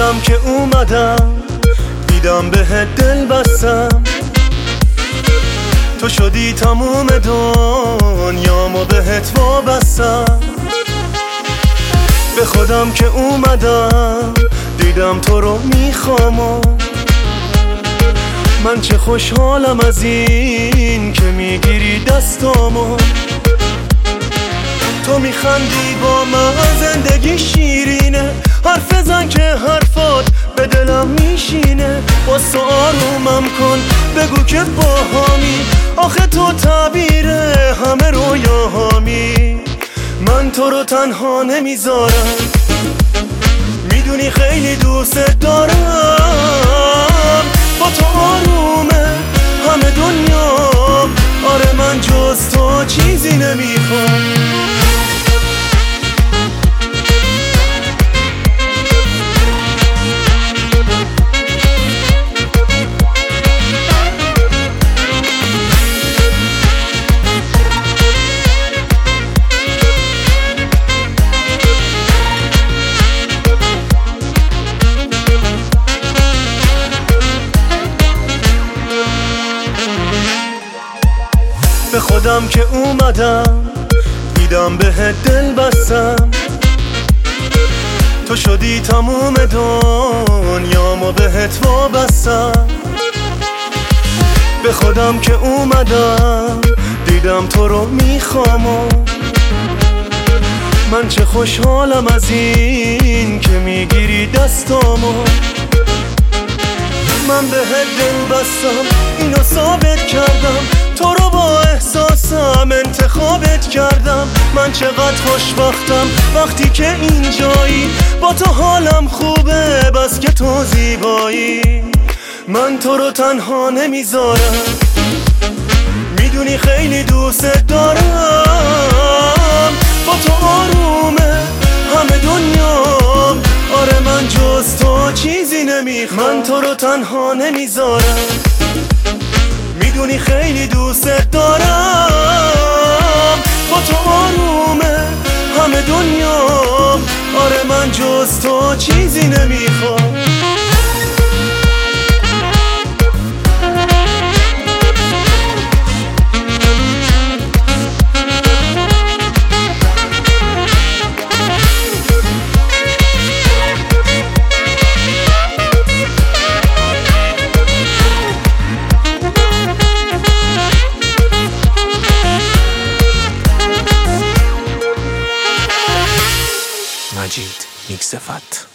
خودم که اومدم دیدم بهت دل بستم، تو شدی تموم دنیامو بهت وابستم. به خودم که اومدم دیدم تو رو میخوام و من چه خوشحالم از این که میگیری دستامو. تو میخندی با من، زندگی شیرینه، حرف زن که حرفات به دلم میشینه. واسه آرومم کن بگو که باهامی، آخه تو تعبیر همه رویاهامی. من تو رو تنها نمیذارم، میدونی خیلی دوست دارم. با تو آرومه همه دنیا، آره من جز تو چیزی نمیخوام. به خودم که اومدم دیدم بهت دل بستم، تو شدی تموم دنیامو بهت وابستم. به خودم که اومدم دیدم تو رو میخوام و من چه خوشحالم از این که میگیری دستامو. من بهت دل بستم، اینو ثابت کردم، تو رو با احساسم انتخابت کردم. من چقدر خوشبختم وقتی که اینجایی، با تو حالم خوبه بس که تو زیبایی. من تو رو تنها نمیذارم، میدونی خیلی دوست دارم. با تو آرومه همه دنیام، آره من جز تو چیزی نمیخوام. من تو رو تنها نمیذارم، میدونی خیلی دوست دارم. با تو آرومه همه دنیام، آره من جز تو چیزی نمیخوام. مجید میکس فت.